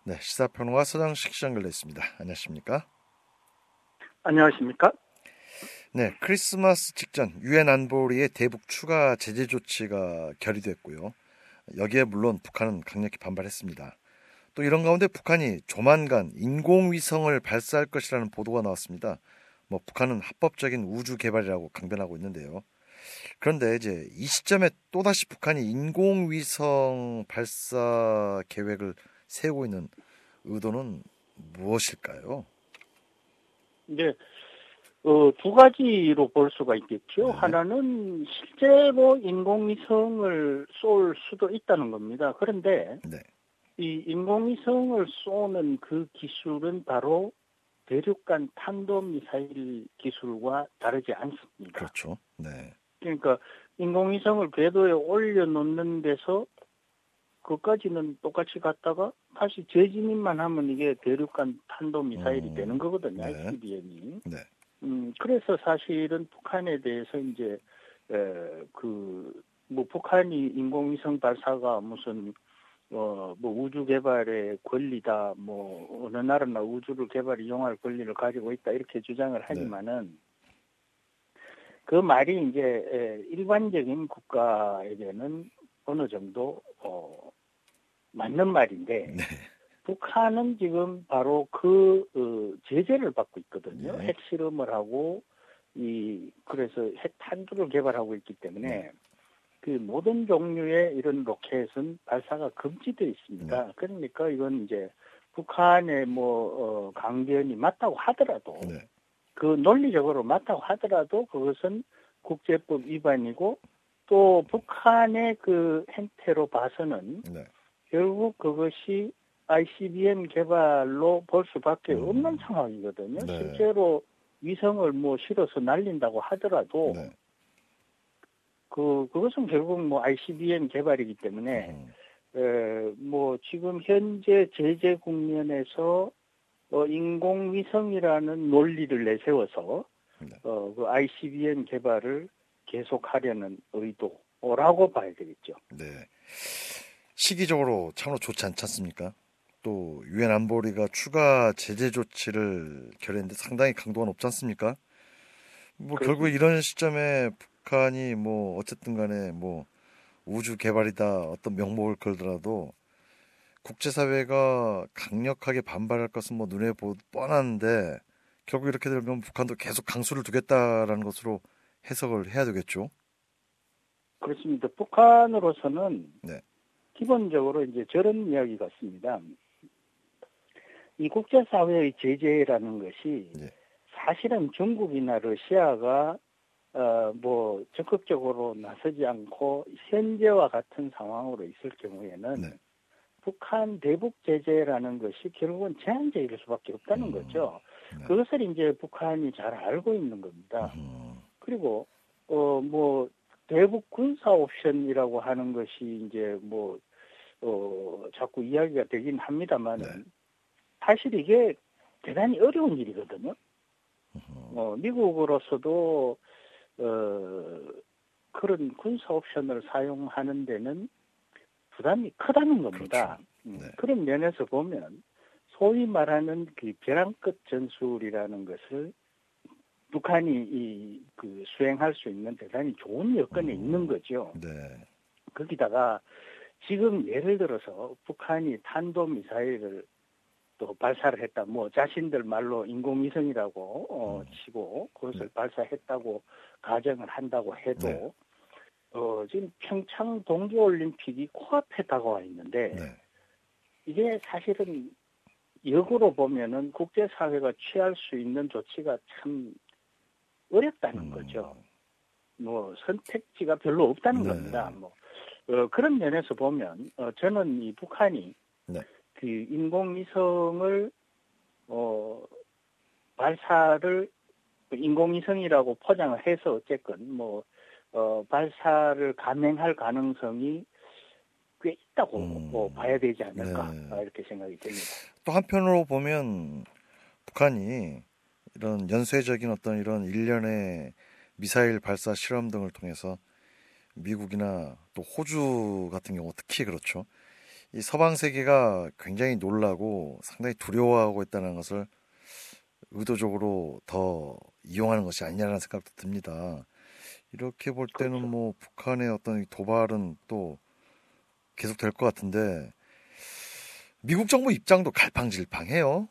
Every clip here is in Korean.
네, 시사평론가 서장식 씨 연결됐습니다. 안녕하십니까? 안녕하십니까? 네, 크리스마스 직전 유엔 안보리의 대북 추가 제재 조치가 결의됐고요. 여기에 물론 북한은 강력히 반발했습니다. 또 이런 가운데 북한이 조만간 인공위성을 발사할 것이라는 보도가 나왔습니다. 북한은 합법적인 우주 개발이라고 강변하고 있는데요. 그런데 이제 이 시점에 또다시 북한이 인공위성 발사 계획을 세우고 있는 의도는 무엇일까요? 이제 두 가지로 볼 수가 있겠죠. 네, 하나는 실제로 인공위성을 쏠 수도 있다는 겁니다. 그런데 네, 이 인공위성을 쏘는 그 기술은 바로 대륙간 탄도미사일 기술과 다르지 않습니다. 그렇죠. 네, 그러니까 인공위성을 궤도에 올려놓는 데서 그까지는 똑같이 갔다가 다시 재진입만 하면 이게 대륙간 탄도미사일이 되는 거거든요. 네, ICBM이. 네, 그래서 사실은 북한에 대해서 이제 북한이 인공위성 발사가 무슨 우주 개발의 권리다, 어느 나라나 우주를 이용할 권리를 가지고 있다 이렇게 주장을 하지만은 그 말이 이제 일반적인 국가에게는 어느 정도 맞는 말인데. 네, 북한은 지금 바로 제재를 받고 있거든요. 네. 핵실험을 하고, 그래서 핵탄두를 개발하고 있기 때문에, 그 모든 종류의 이런 로켓은 발사가 금지되어 있습니다. 그러니까 이건 이제 북한의 강변이 맞다고 하더라도, 그 논리적으로 맞다고 하더라도 그것은 국제법 위반이고, 또 북한의 그 행태로 봐서는 결국 그것이 ICBM 개발로 볼 수밖에 없는 상황이거든요. 네. 실제로 위성을 실어서 날린다고 하더라도 그것은 결국 ICBM 개발이기 때문에 지금 현재 제재 국면에서 인공위성이라는 논리를 내세워서 그 ICBM 개발을 계속하려는 의도라고 봐야 되겠죠. 네. 시기적으로 참으로 좋지 않지 않습니까? 또 유엔 안보리가 추가 제재 조치를 결의했는데 상당히 강도가 높지 않습니까? 결국 이런 시점에 북한이 어쨌든 간에 우주 개발이다 어떤 명목을 걸더라도 국제사회가 강력하게 반발할 것은 눈에 뻔한데 결국 이렇게 되면 북한도 계속 강수를 두겠다라는 것으로 해석을 해야 되겠죠. 그렇습니다. 북한으로서는 기본적으로 이제 저런 이야기 같습니다. 이 국제사회의 제재라는 것이 사실은 중국이나 러시아가 적극적으로 나서지 않고 현재와 같은 상황으로 있을 경우에는 북한 대북 제재라는 것이 결국은 제한적일 수밖에 없다는 거죠. 그것을 이제 북한이 잘 알고 있는 겁니다. 그리고 대북 군사 옵션이라고 하는 것이 이제 자꾸 이야기가 되긴 합니다만은 사실 이게 대단히 어려운 일이거든요. 미국으로서도 그런 군사 옵션을 사용하는 데는 부담이 크다는 겁니다. 그렇죠. 그런 면에서 보면 소위 말하는 그 벼랑 끝 전술이라는 것을 북한이 수행할 수 있는 대단히 좋은 여건에 있는 거죠. 거기다가 지금 예를 들어서 북한이 탄도미사일을 또 발사를 했다. 자신들 말로 인공위성이라고 치고 그것을 발사했다고 가정을 한다고 해도 지금 평창 동계올림픽이 코앞에 다가와 있는데 이게 사실은 역으로 보면은 국제사회가 취할 수 있는 조치가 참 어렵다는 거죠. 선택지가 별로 없다는 겁니다. 그런 면에서 보면 저는 이 북한이 그 인공위성을 발사를 인공위성이라고 포장을 해서 어쨌건 발사를 감행할 가능성이 꽤 있다고 봐야 되지 않을까 이렇게 생각이 됩니다. 또 한편으로 보면 북한이 이런 연쇄적인 어떤 이런 일련의 미사일 발사 실험 등을 통해서 미국이나 또 호주 같은 경우 특히 그렇죠. 이 서방 세계가 굉장히 놀라고 상당히 두려워하고 있다는 것을 의도적으로 더 이용하는 것이 아니냐라는 생각도 듭니다. 이렇게 볼 때는 그렇죠. 뭐 북한의 어떤 도발은 또 계속 될 것 같은데 미국 정부 입장도 갈팡질팡해요.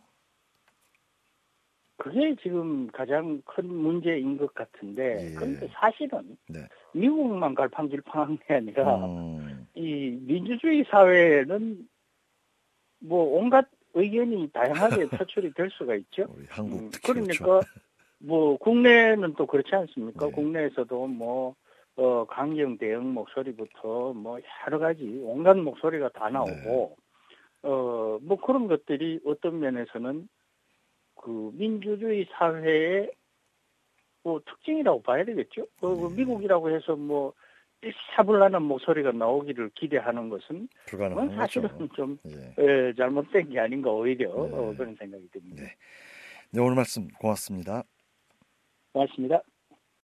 그게 지금 가장 큰 문제인 것 같은데, 예. 그런데 사실은 네. 미국만 갈팡질팡한 게 아니라 이 민주주의 사회는 뭐 온갖 의견이 다양하게 표출이 될 수가 있죠. 우리 한국 특히 그러니까 그렇죠. 뭐 국내는 또 그렇지 않습니까? 네. 국내에서도 뭐 강경 대응 목소리부터 뭐 여러 가지 온갖 목소리가 다 나오고 뭐 그런 것들이 어떤 면에서는 그 민주주의 사회의 뭐 특징이라고 봐야 되겠죠. 미국이라고 해서 뭐 일사불란한 목소리가 나오기를 기대하는 것은 불가능한 사실은 거죠. 좀 잘못된 게 아닌가 오히려 그런 생각이 듭니다. 네, 오늘 말씀 고맙습니다. 고맙습니다.